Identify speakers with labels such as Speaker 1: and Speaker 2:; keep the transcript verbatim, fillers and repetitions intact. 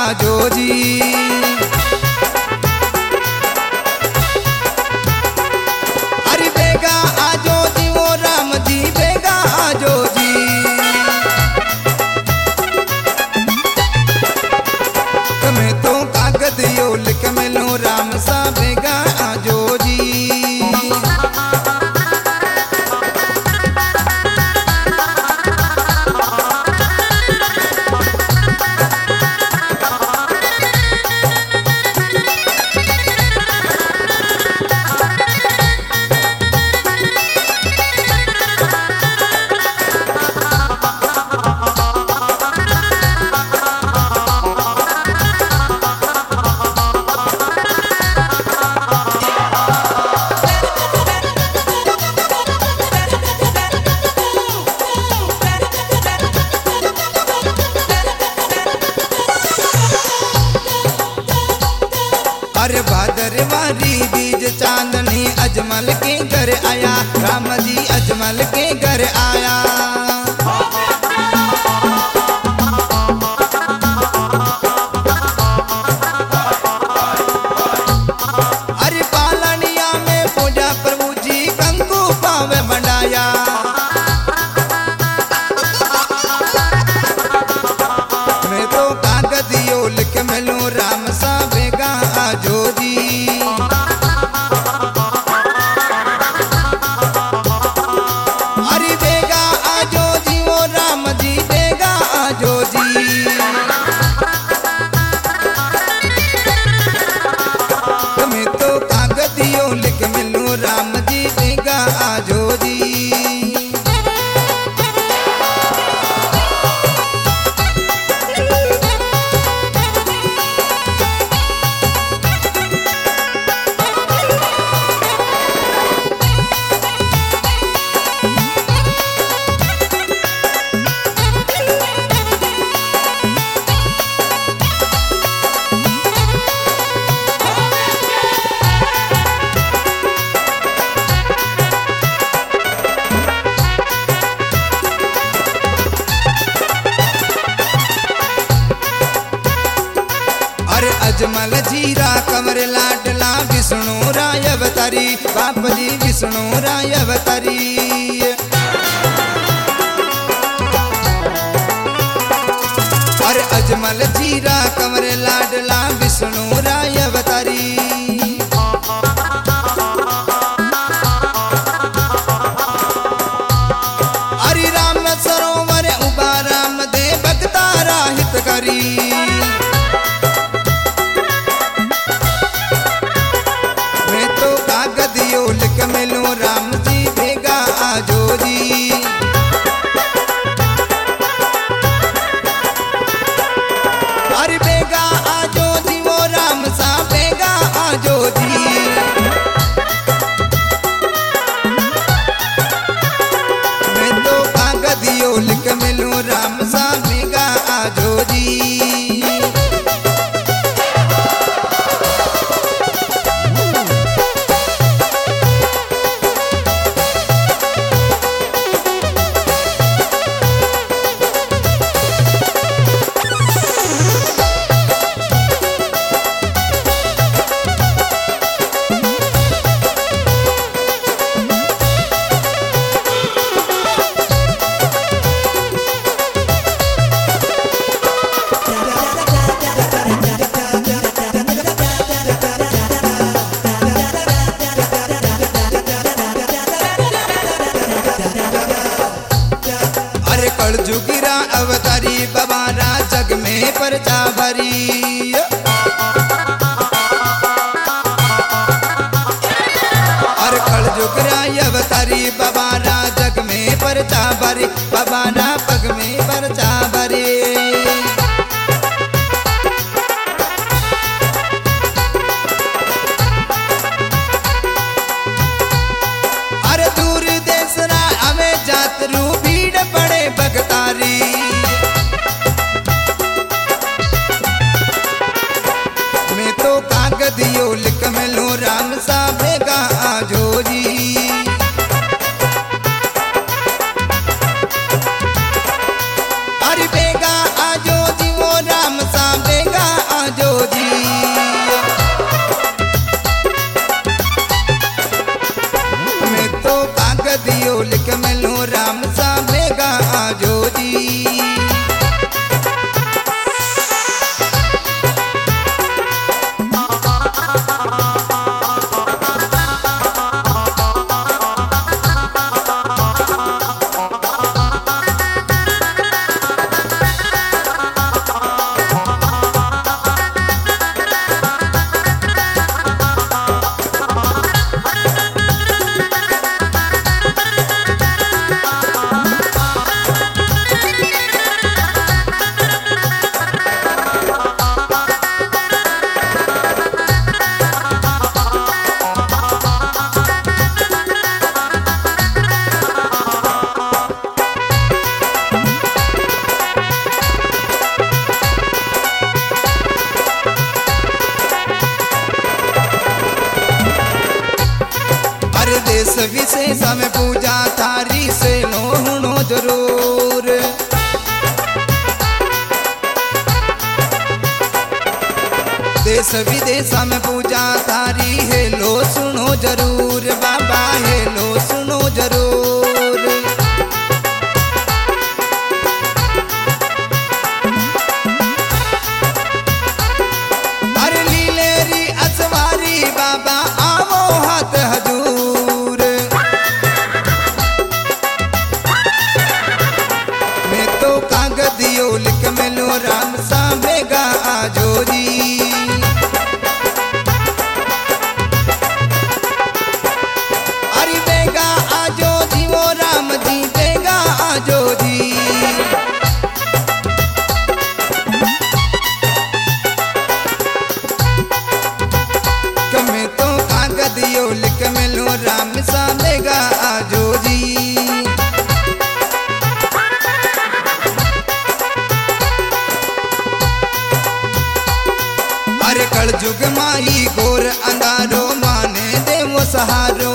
Speaker 1: आजो जी। अरे बेगा आजो जी वो राम जी बेगा आजो जी। तुम्हें तो कागज यो लिख मिलो राम सा बेगा आजो जी। अरे भादरवारी बीज चांदनी अजमल के घर आया राम जी अजमल के घर आया। अरे पालनिया में पूजा प्रभु जी कंकु पावे मंडाया। मैं तो कागज यो लिख मिलूं राम सा बेगा आजो जी। अरे बेगा आजो जी वो राम जी बेगा आजो जी। तुम्हें तो कागज यो लिख मिलूं राम जी बेगा आजो जी। अरे अजमल जीरा कमर लाडला विष्णु राय अवतारी बाप जी विष्णु राय अवतारी। अरे अजमल जीरा कमर लाडला विष्णु राय अवतारी। अरे राम सरोवर उबा राम दे भक्तारा हितकारी। लिख मिलो राम जी बेगा आजो जी। अरे बेगा आजो जी वो राम सा बेगा आजो जी। मैं तो कागज यो लिख मिलो राम सा बेगा आजो जी। जुगिरा अवतारी बबारा जग में परचा भरी। और खड़ जुगरा अवतारी बबारा जग में परचा भरी बबारा पग में परचा भरी। अरे दूर देसरा हमें जात रू भीड़ पड़े भगतारी। मैं तो कागज यो लिख मिलूं राम सा बेगा आजो जी। थारी से लो हुणो जरूर। देश विदेश में पूजा थारी है लो सुनो जरूर बाबा है लो सुनो जरूर। अरे लीलेरी असवारी बाबा आवो हाथ हजूर। मैं तो कागदियो लिख मिलो राम सा बेगा आजो जी। लिख मिलो राम सा बेगा आजो जी। अरे कल जुग माही घोर अंगारो माने देवो सहारो